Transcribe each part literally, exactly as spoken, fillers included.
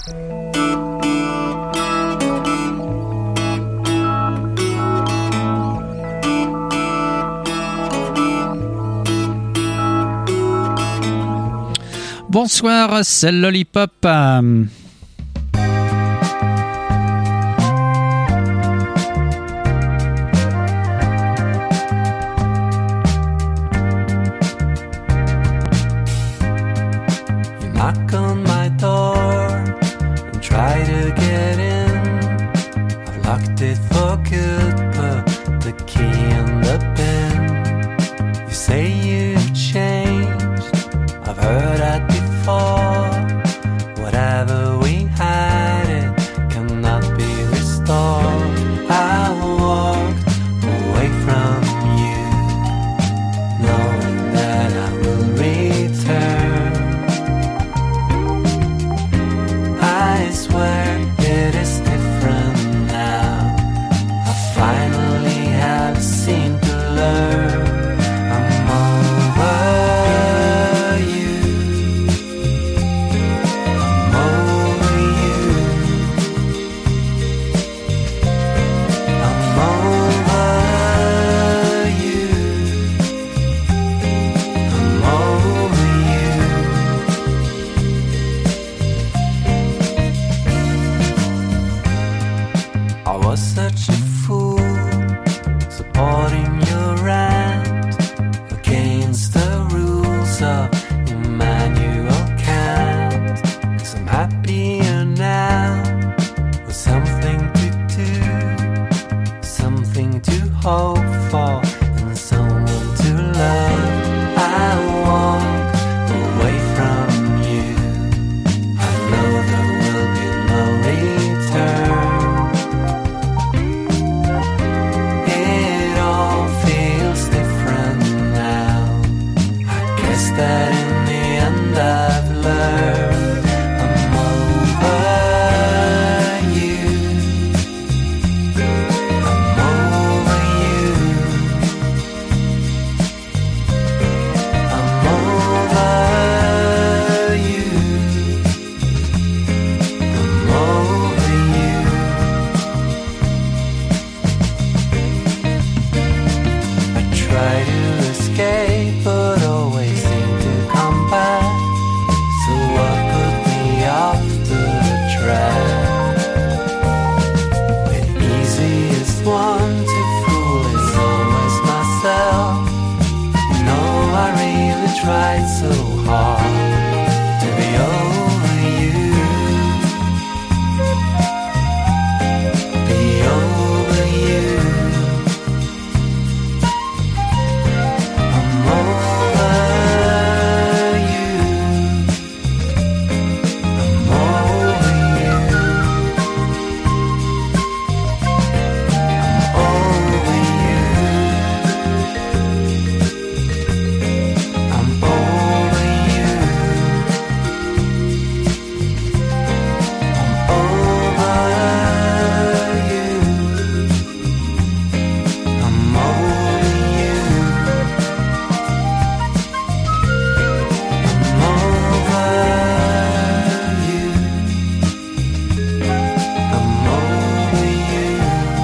Bonsoir, c'est Lollipop. Euh... Knock on my door and try to get in. I've locked it for good, put the key in the bin. You say you've changed, I've heard that before. Whatever we had, it cannot be restored. I walked away from you, knowing that I will return. I swear it is different now. I finally have seemed to learn. I'm over you. I'm over you. I'm over you. I'm over you. I was such a fool, supporting your rant against the rules of Immanuel Kant. 'Cause I'm happier now, with something to do, something to hope for, and someone to love. I walk away from you. I know there will be no return. It all feels different now. I guess that in the end I've learned. I'm over you. I'm over you. I'm over you. I'm over you. I try to escape, but always seem to come back. So what put me off the track? The easiest one to fool is always myself. You know I really tried so hard to be over you, be over you. I'm over you. I'm over you. I'm over you. I'm over you. I'm over you. I'm over you. I'm over you. I'm over you.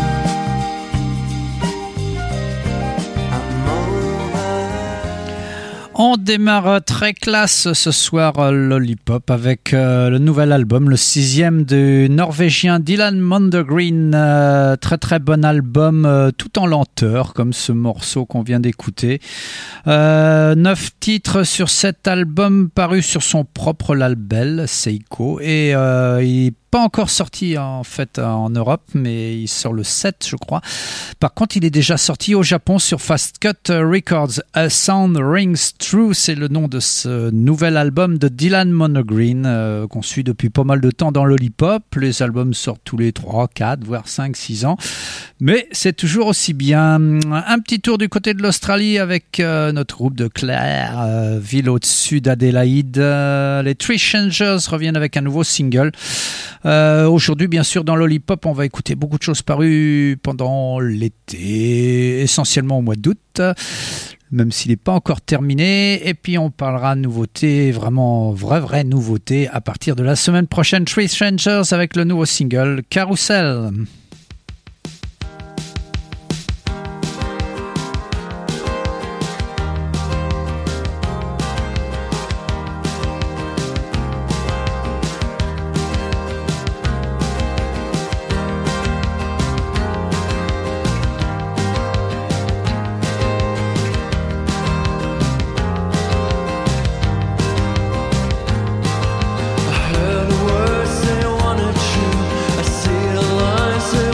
I'm over. On démarre très classe ce soir, euh, Lollipop, avec euh, le nouvel album, le sixième du Norvégien Dylan Mondergreen. Euh, très très bon album, euh, tout en lenteur, comme ce morceau qu'on vient d'écouter. Euh, neuf titres sur cet album paru sur son propre label, Seiko, et euh, il pas encore sorti en fait en Europe, mais il sort le sept, je crois. Par contre, il est déjà sorti au Japon sur Fast Cut Records. A Sound Rings True, c'est le nom de ce nouvel album de Dylan Mondergreen, euh, qu'on suit depuis pas mal de temps dans Lollipop. Les albums sortent tous les trois, quatre, voire cinq, six ans. Mais c'est toujours aussi bien. Un petit tour du côté de l'Australie avec euh, notre groupe de Clare, euh, ville au-dessus d'Adélaïde. Euh, les Tree Changers reviennent avec un nouveau single. Euh, aujourd'hui, bien sûr, dans Lollipop, on va écouter beaucoup de choses parues pendant l'été, essentiellement au mois d'août. même s'il n'est pas encore terminé. Et puis on parlera nouveauté, vraiment vraie vraie nouveauté à partir de la semaine prochaine. Three Strangers avec le nouveau single Carousel. Say one or two, I see the lines.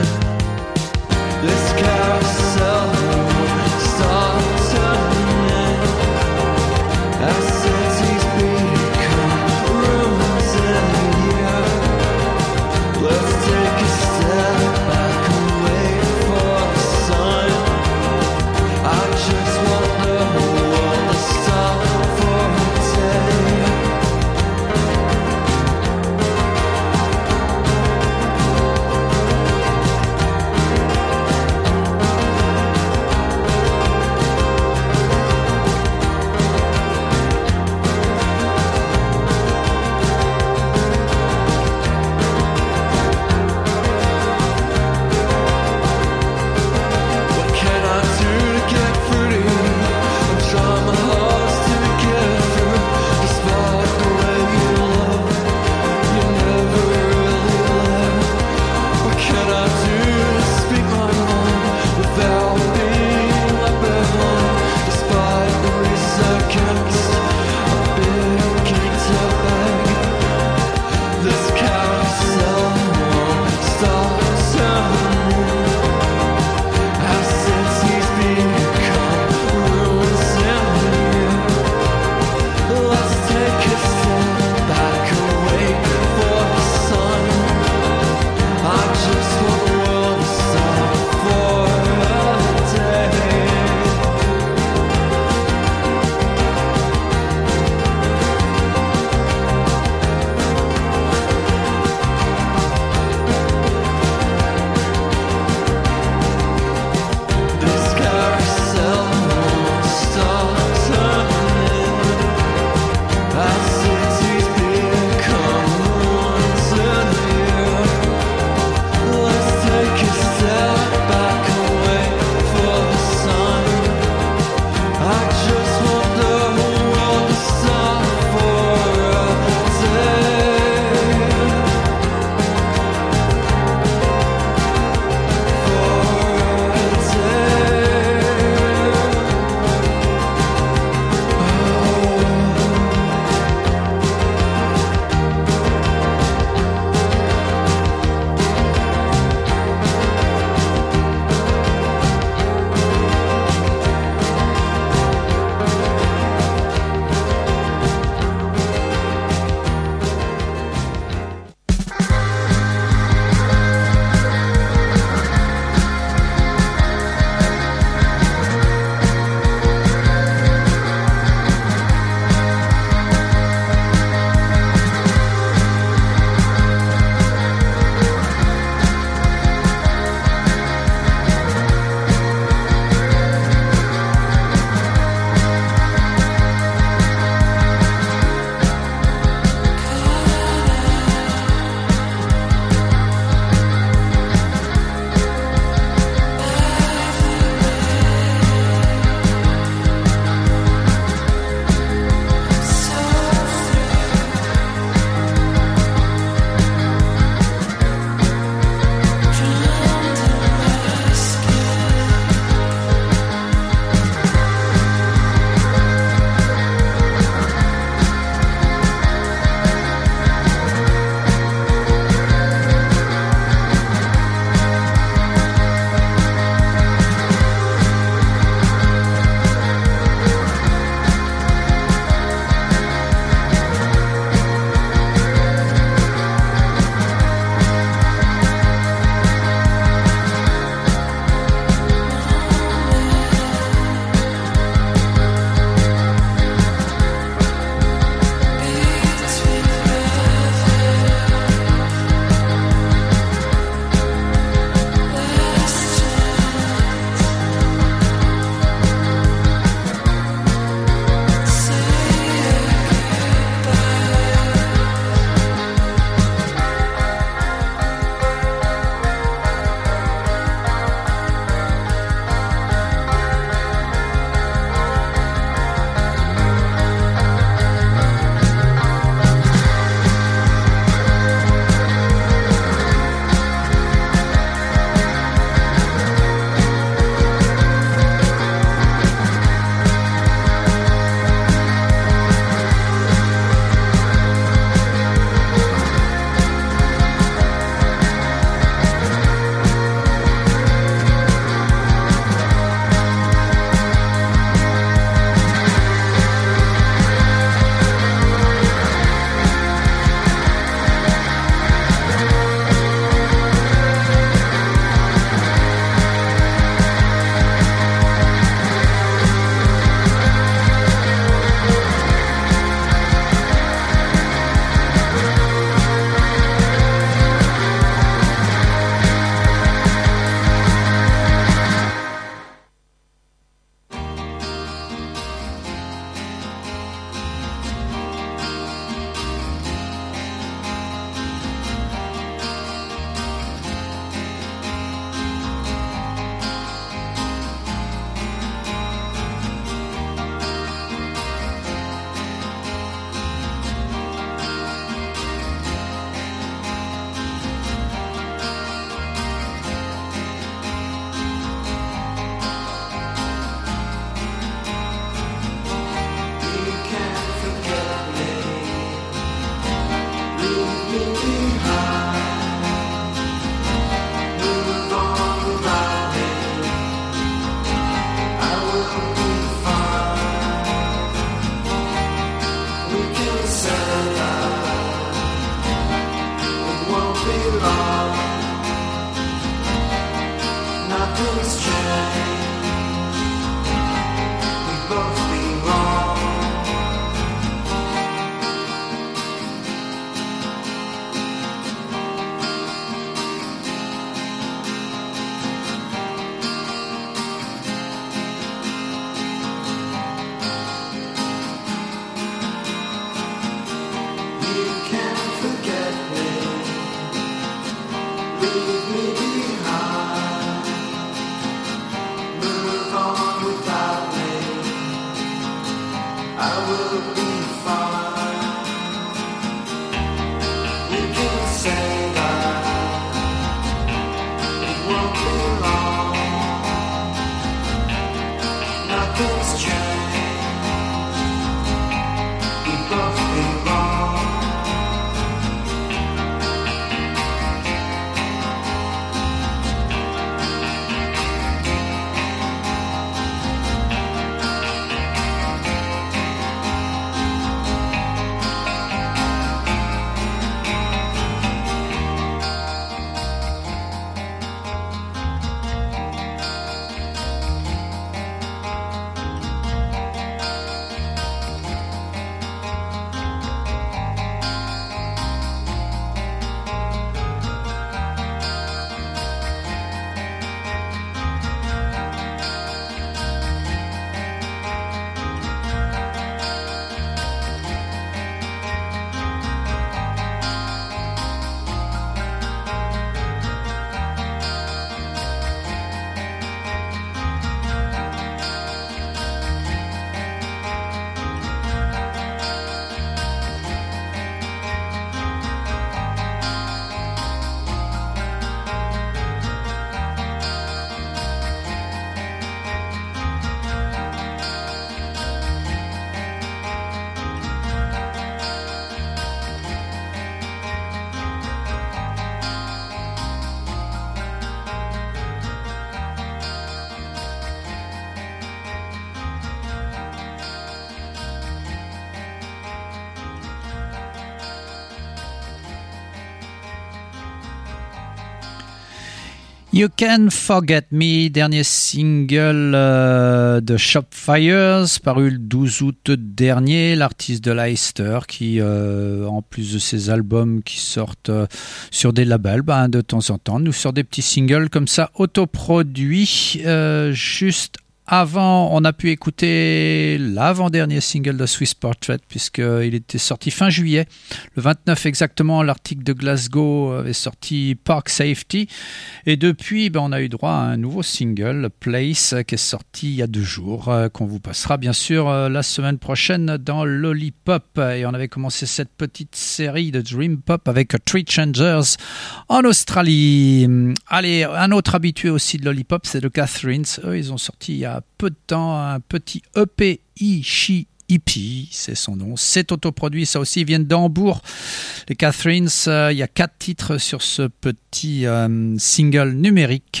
You Can Forget Me, dernier single euh, de Shopfires, paru le douze août dernier, l'artiste de Leicester qui, euh, en plus de ses albums qui sortent euh, sur des labels, ben, de temps en temps, nous sort des petits singles comme ça, autoproduits, euh, juste avant, on a pu écouter l'avant-dernier single de Swiss Portrait puisqu'il était sorti fin juillet. Le vingt-neuf exactement, l'article de Glasgow avait sorti Park Safety. Et depuis, ben, on a eu droit à un nouveau single, Place, qui est sorti il y a deux jours, euh, qu'on vous passera bien sûr euh, la semaine prochaine dans Lollipop. Et on avait commencé cette petite série de Dream Pop avec Tree Changers en Australie. Allez, un autre habitué aussi de Lollipop, c'est The Catherines. Eux, ils ont sorti il y a peu de temps un petit E P Ishi Hippie, c'est son nom, c'est autoproduit, ça aussi, ils viennent d'Hambourg. Les Catherines, euh, il y a quatre titres sur ce petit euh, single numérique.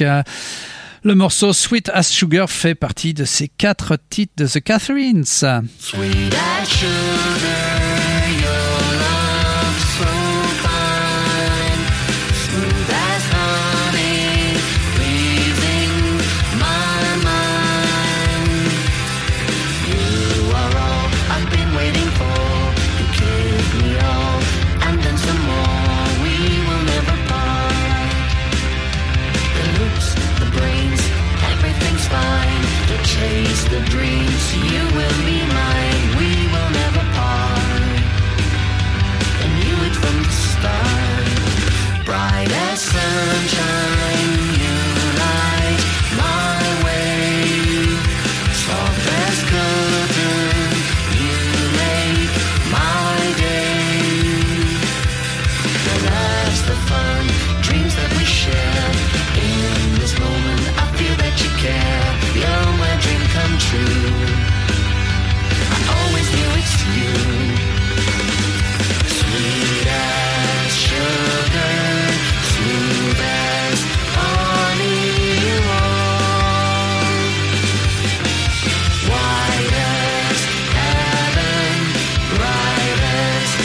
Le morceau Sweet as Sugar fait partie de ces quatre titres de The Catherines. Sweet as sugar, your love so fine, smooth as honey, pleasing my mind. You are all I've been waiting for. You give me all, and then some more. We will never part. The looks, the brains, everything's fine. To chase the dreams, you will be mine. We will never part. And knew it from the start. Bright as sunshine, you light my way. Soft as curtain, you make my day. The laughs, the fun, dreams that we share. In this moment, I feel that you care. You're my dream come true. I always knew it's you. Sweet as sugar, smooth as honey, you are. White as heaven, bright as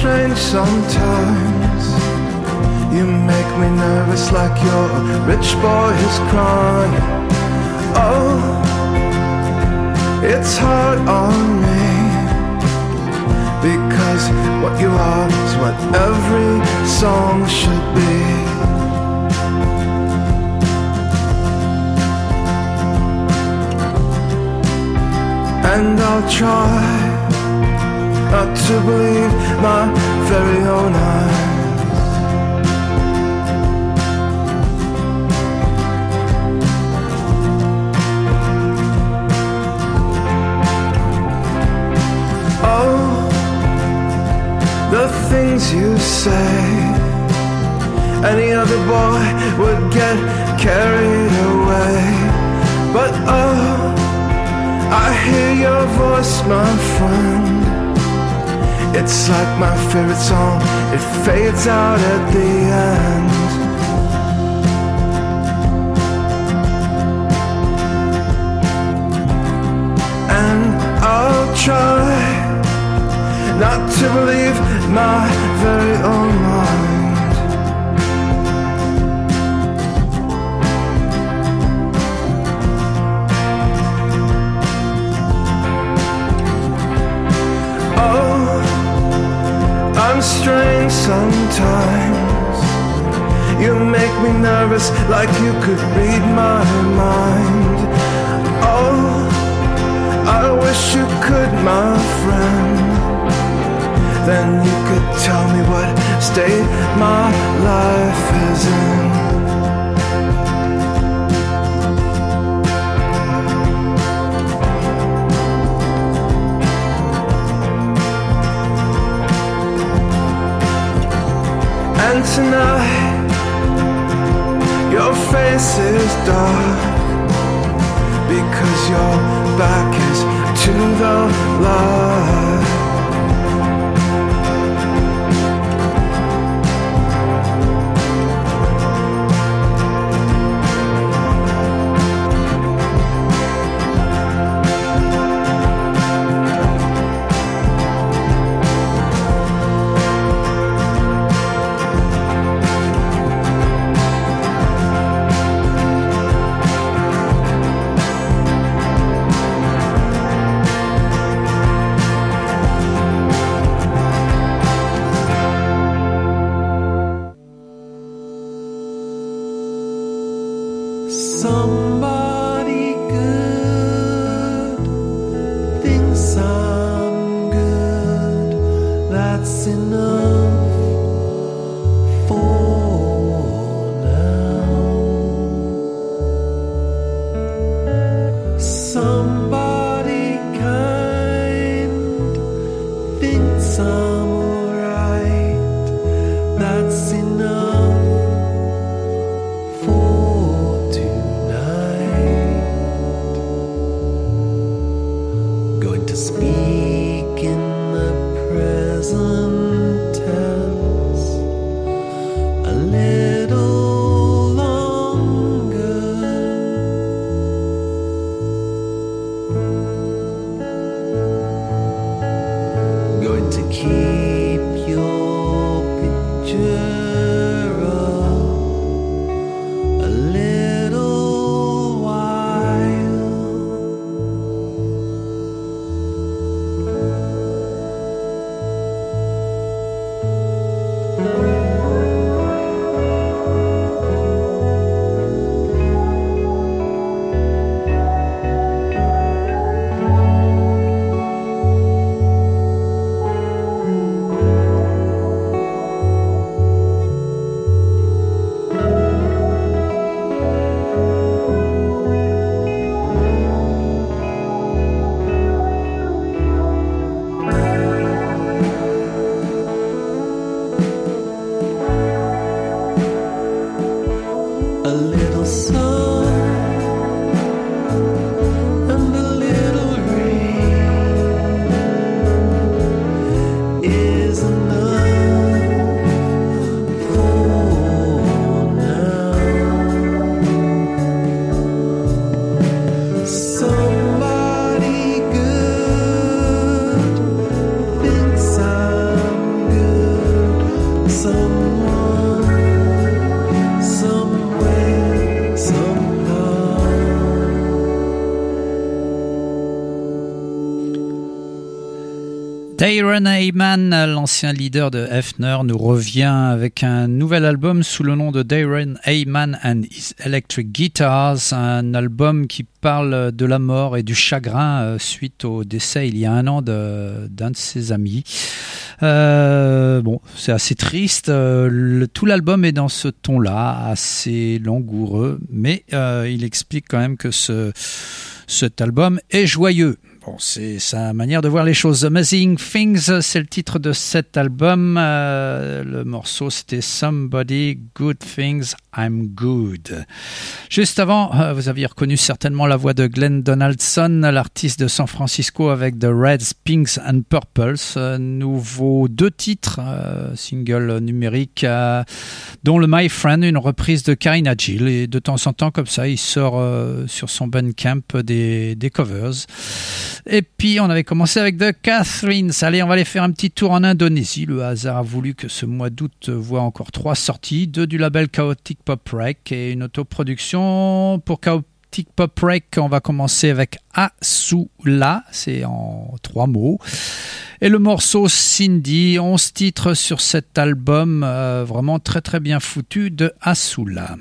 strange sometimes. You make me nervous like you're a rich boy who's crying. Oh, it's hard on me, because what you are is what every song should be. And I'll try not to believe my very own eyes. Oh, the things you say, any other boy would get carried away. But oh, I hear your voice, my friend. It's like my favorite song, it fades out at the end. And I'll try not to believe my very own mind. I'm strange sometimes. You make me nervous like you could read my mind. Oh, I wish you could, my friend. Then you could tell me what state my life is in. And tonight, your face is dark, because your back is to the light. Somebody good thinks I'm good. That's enough for now. Somebody kind thinks I'm alright. That's enough for speak in the present tense a little longer. Going to keep your picture up a little while. Darren Hayman, l'ancien leader de Hefner, nous revient avec un nouvel album sous le nom de Darren Hayman and His Electric Guitars, un album qui parle de la mort et du chagrin suite au décès il y a un an de, d'un de ses amis. Euh, bon, c'est assez triste. Le, tout l'album est dans ce ton-là, assez langoureux, mais euh, il explique quand même que ce, cet album est joyeux. Bon, c'est sa manière de voir les choses. Amazing Things, c'est le titre de cet album. Euh, le morceau, c'était Somebody, Good Things, I'm Good. Juste avant, euh, vous aviez reconnu certainement la voix de Glenn Donaldson, l'artiste de San Francisco avec The Reds, Pinks and Purples. Euh, nouveau deux titres, euh, single numérique, euh, dont le My Friend, une reprise de Karina Gill. Et de temps en temps, comme ça, il sort euh, sur son Bandcamp des, des covers. Et puis on avait commencé avec The Catherines. Allez, on va aller faire un petit tour en Indonésie. Le hasard a voulu que ce mois d'août voit encore trois sorties, deux du label Chaotic Pop Rec et une autoproduction. Pour Chaotic Pop Rec, on va commencer avec Asula, c'est en trois mots. Et le morceau Cindy, onze titres sur cet album, euh, vraiment très très bien foutu de Asula.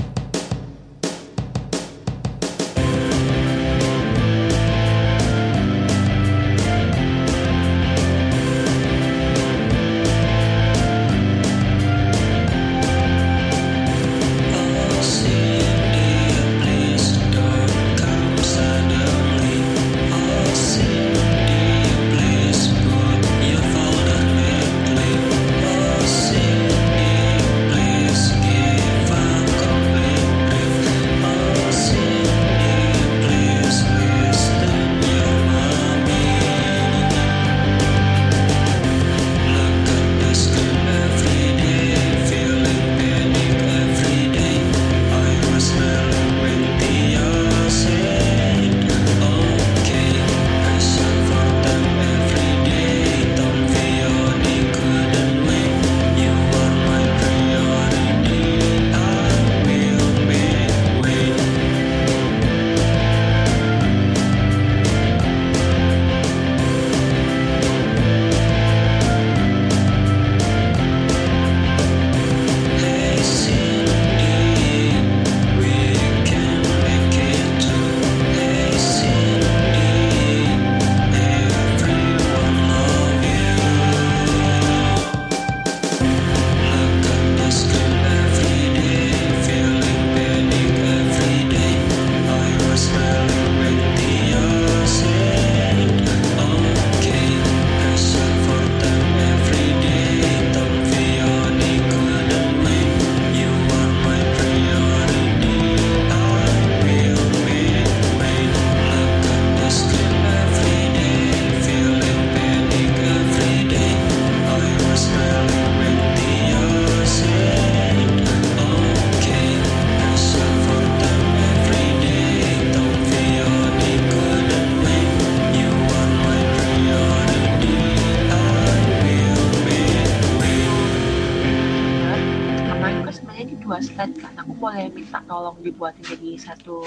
Dibuatin jadi satu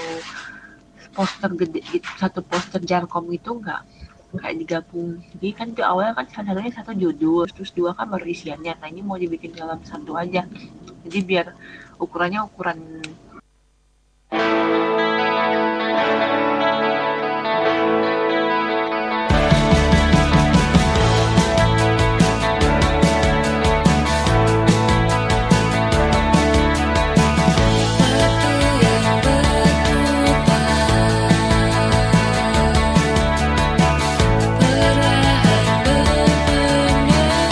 poster gede gitu, satu poster Jarkom itu nggak nggak digabung. Jadi kan itu awalnya kan satunya satu judul, terus dua kan baru isiannya. Nah ini mau dibikin dalam satu aja. Jadi biar ukurannya ukuran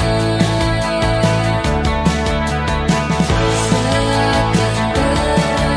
Seakan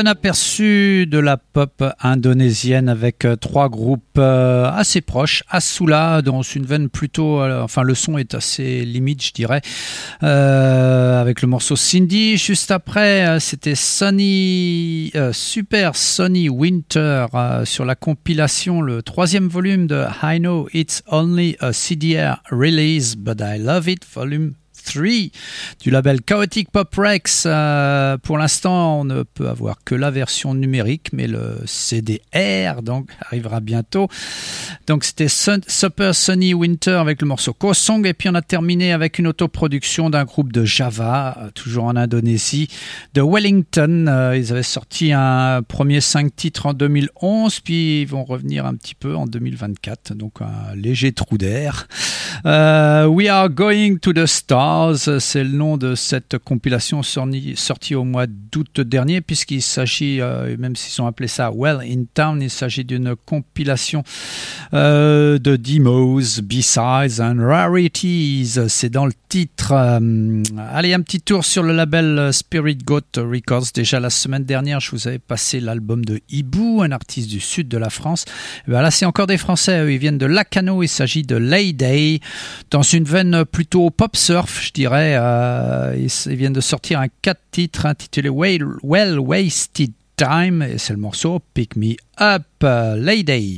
bon aperçu de la pop indonésienne avec euh, trois groupes euh, assez proches. Asula, dans une veine plutôt... Euh, enfin, le son est assez limite, je dirais, euh, avec le morceau Cindy. Juste après, euh, c'était Sunny, euh, Super Sunny Winter euh, sur la compilation, le troisième volume de I Know It's Only a C D R Release, But I Love It, volume trois du label Chaotic Pop Rex. Euh, pour l'instant, on ne peut avoir que la version numérique, mais le C D R donc arrivera bientôt. Donc c'était Sun, Super Sunny Winter avec le morceau Kosong, et puis on a terminé avec une autoproduction d'un groupe de Java, euh, toujours en Indonésie, de Wellington. Euh, ils avaient sorti un premier cinq titres en deux mille onze, puis ils vont revenir un petit peu en deux mille vingt-quatre, donc un léger trou d'air. Euh, We Are Going to the Stars, c'est le nom de cette compilation sorti, sortie au mois d'août dernier, puisqu'il s'agit, euh, même s'ils ont appelé ça Well in Town, il s'agit d'une compilation euh, de demos, B-sides and rarities. C'est dans le titre. Euh, allez, un petit tour sur le label Spirit Goat Records. Déjà la semaine dernière, je vous avais passé l'album de Ibu, un artiste du sud de la France. Et bien là, c'est encore des Français. Ils viennent de Lacano. Il s'agit de Layday, dans une veine plutôt pop surf, je dirais. Euh, ils viennent de sortir un quatre titres intitulé Well, well Wasted Time, et c'est le morceau Pick Me Up. uh, Layday.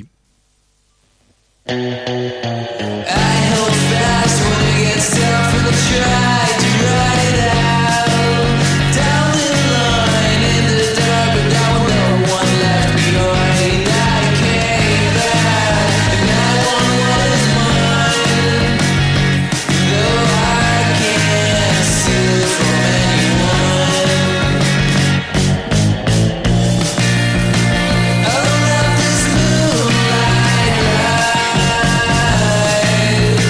I hold fast when it gets tough and try to ride it out. Down the line in the dark, but now no one left behind. I came back and I want what is mine. Though I can't steal it from anyone. I don't have this moonlight ride.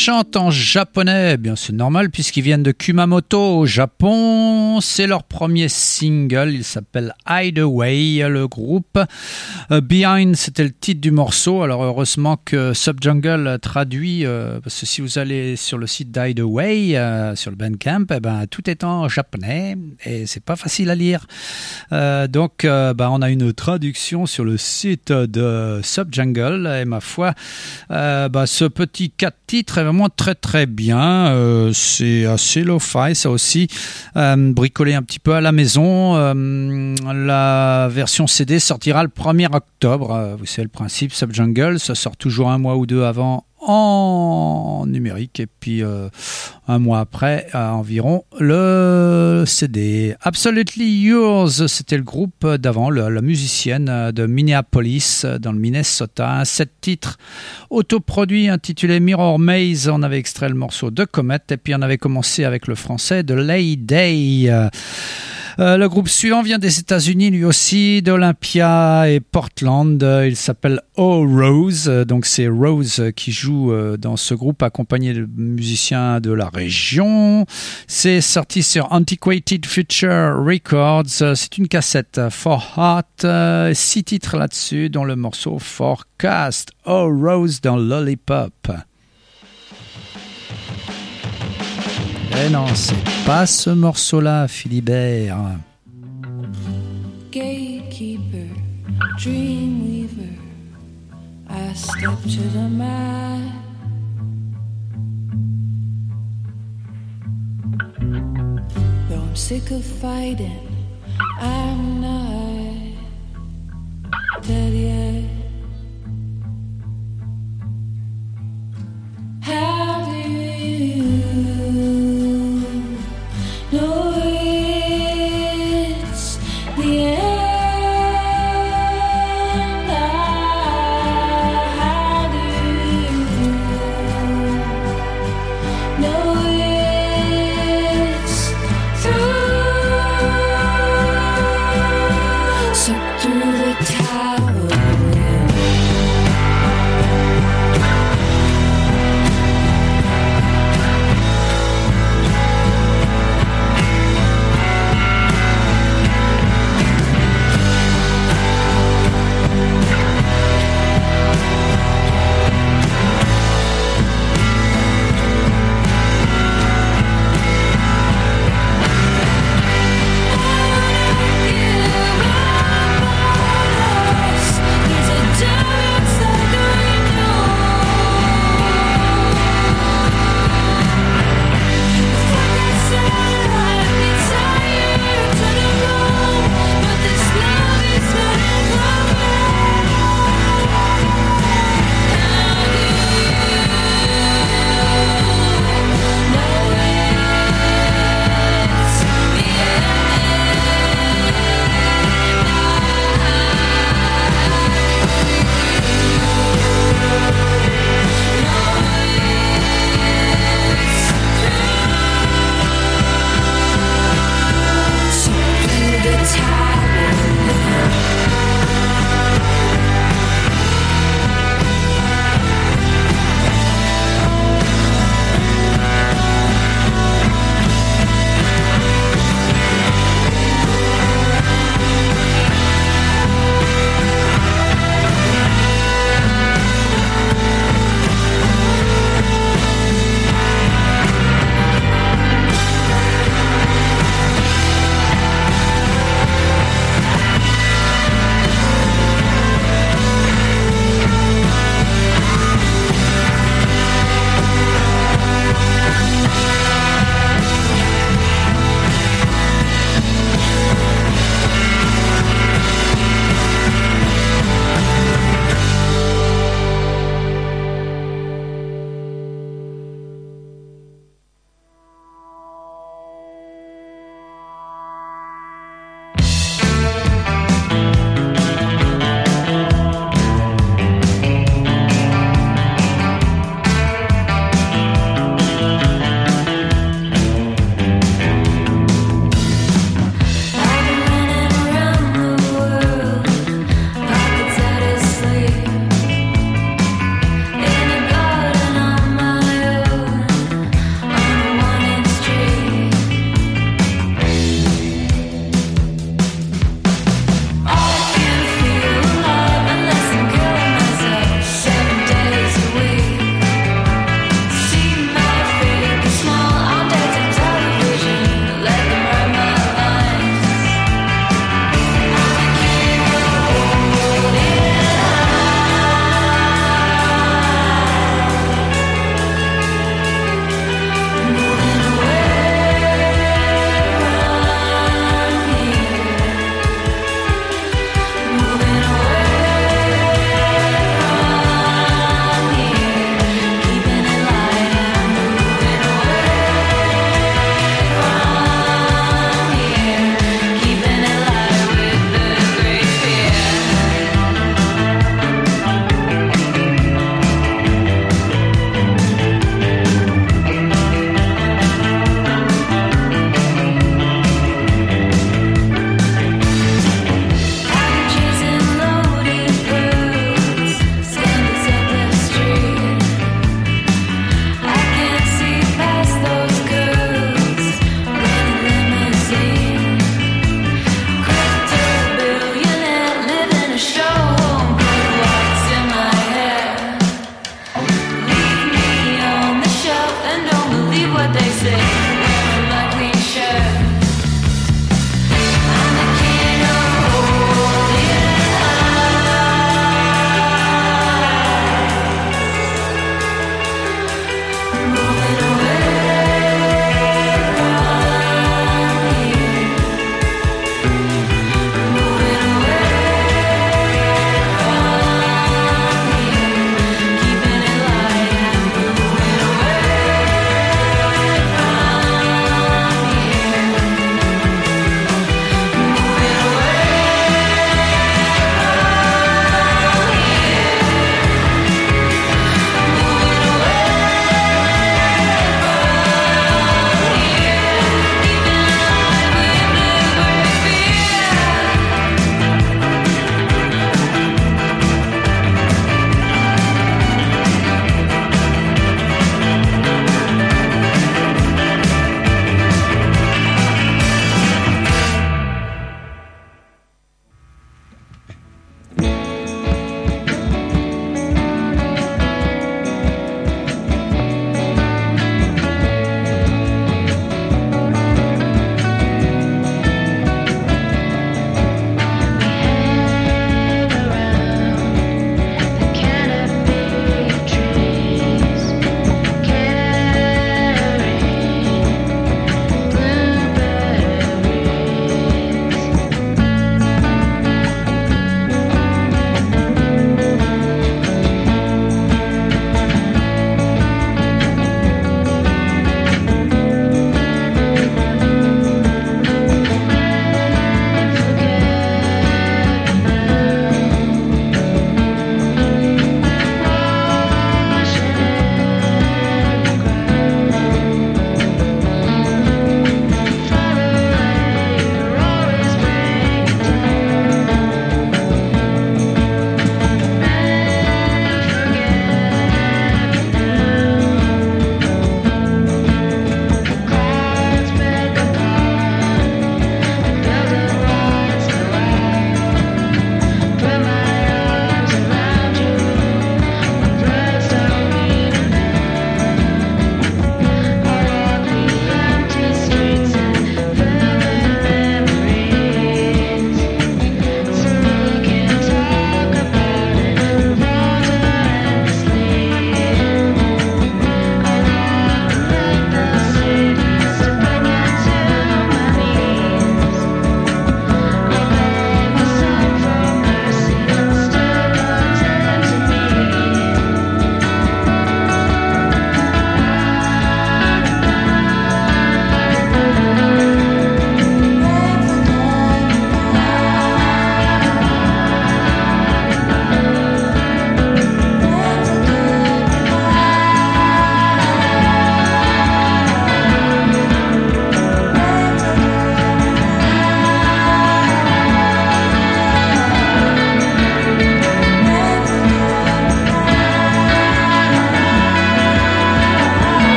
chantent en japonais. Eh bien, c'est normal puisqu'ils viennent de Kumamoto au Japon. C'est leur premier single. Il s'appelle Hideaway, le groupe. Uh, Behind, c'était le titre du morceau. Alors, heureusement que Subjungle traduit, euh, parce que si vous allez sur le site d'Hideaway, euh, sur le Bandcamp, eh ben, tout est en japonais et c'est pas facile à lire. Euh, donc, euh, ben, on a une traduction sur le site de Subjungle et ma foi, euh, ben, ce petit quatre titres est vraiment très très bien. Euh, c'est assez lo-fi, ça aussi, euh, bricolé un petit peu à la maison. Euh, la version C D sortira le premier octobre. Euh, vous savez le principe, Subjungle, ça sort toujours un mois ou deux avant en numérique et puis euh, un mois après à environ le C D. Absolutely Yours, c'était le groupe d'avant, le, la musicienne de Minneapolis dans le Minnesota. Un sept titres autoproduit intitulé Mirror Maze. On avait extrait le morceau de Comet et puis on avait commencé avec le français de Lay Day. Euh, le groupe suivant vient des États-Unis, lui aussi, d'Olympia et Portland. Il s'appelle Oh Rose. Donc c'est Rose qui joue dans ce groupe, accompagné de musiciens de la région. C'est sorti sur Antiquated Future Records. C'est une cassette For Heart. Six titres là-dessus, dont le morceau Forecast. Oh Rose dans Lollipop. Eh non, c'est pas ce morceau-là, Philibert. Gatekeeper, dreamweaver, I step to the mat. Though I'm sick of fighting, I'm not dead yet. How do you know it's the end? How do you know it's through? So through the tower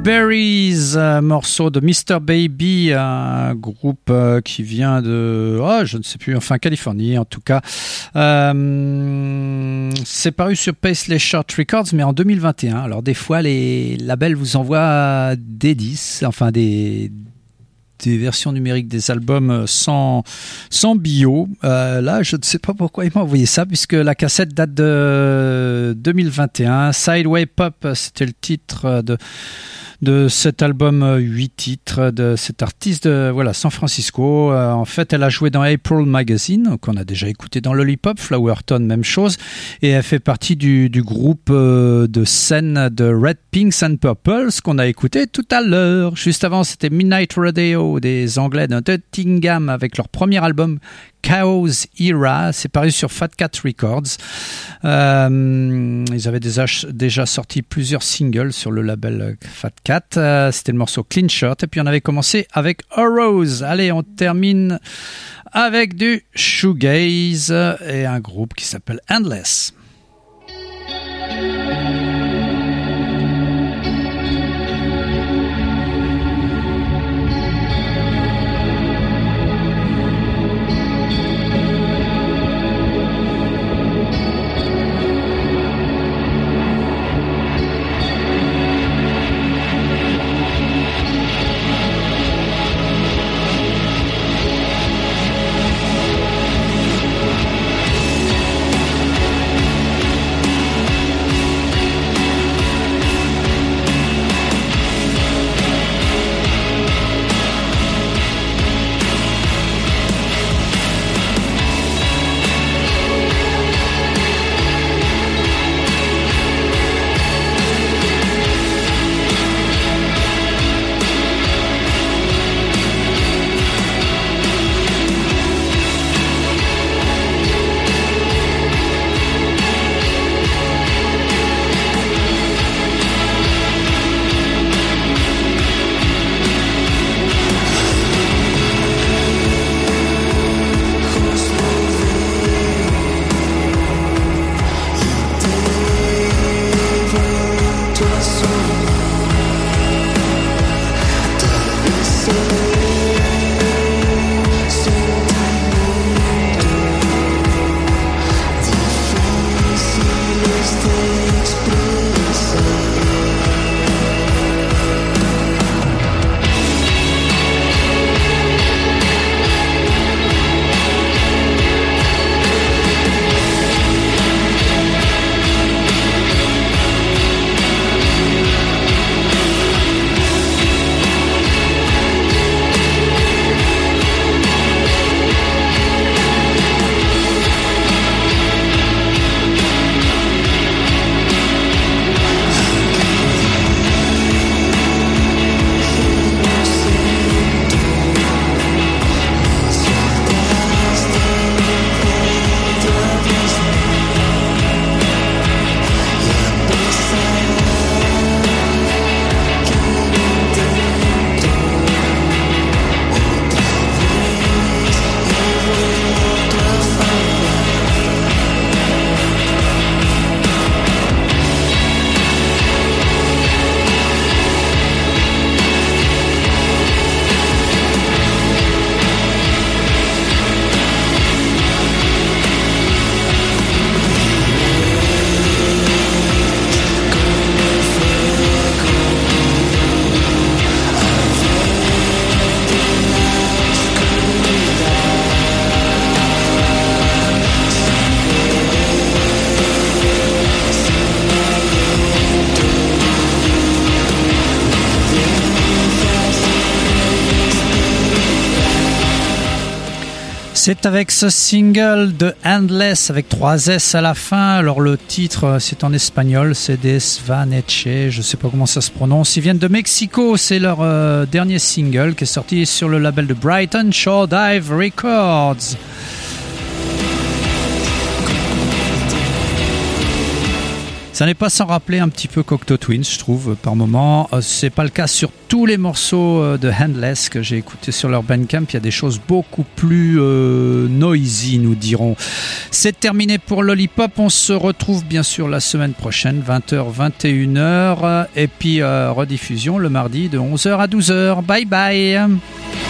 Berries, un morceau de mister Baby, un groupe euh, qui vient de, oh, je ne sais plus, enfin Californie en tout cas. Euh, c'est paru sur Paisley Short Records, mais en deux mille vingt et un. Alors des fois, les labels vous envoient des disques, enfin des des versions numériques des albums sans, sans bio. Euh, là, je ne sais pas pourquoi il m'a envoyé ça, puisque la cassette date de deux mille vingt et un. Sideway Pop, c'était le titre de, de cet album, huit titres de cet artiste de voilà, San Francisco. Euh, en fait, elle a joué dans April Magazine, qu'on a déjà écouté dans Lollipop, Flowerton, même chose. Et elle fait partie du, du groupe euh, de scène de Red Pinks and Purples qu'on a écouté tout à l'heure. Juste avant, c'était Midnight Rodeo des Anglais de Nottingham avec leur premier album Chaos Era. C'est paru sur Fat Cat Records. Euh, ils avaient déjà, déjà sorti plusieurs singles sur le label Fat Cat. Euh, c'était le morceau Clean Shirt. Et puis on avait commencé avec A Rose. Allez, on termine avec du shoegaze et un groupe qui s'appelle Endless. C'est avec ce single de Endless avec trois S à la fin. Alors le titre, c'est en espagnol, c'est Desvaneche, je ne sais pas comment ça se prononce. Ils viennent de Mexico, c'est leur euh, dernier single qui est sorti sur le label de Brighton Shore Dive Records. Ça n'est pas sans rappeler un petit peu Cocteau Twins, je trouve, par moment. Euh, c'est pas le cas sur tous les morceaux euh, de Handless que j'ai écoutés sur leur Bandcamp. Il y a des choses beaucoup plus euh, noisy, nous dirons. C'est terminé pour Lollipop. On se retrouve bien sûr la semaine prochaine, vingt heures, vingt et une heures. Et puis euh, rediffusion le mardi de onze heures à douze heures. Bye bye.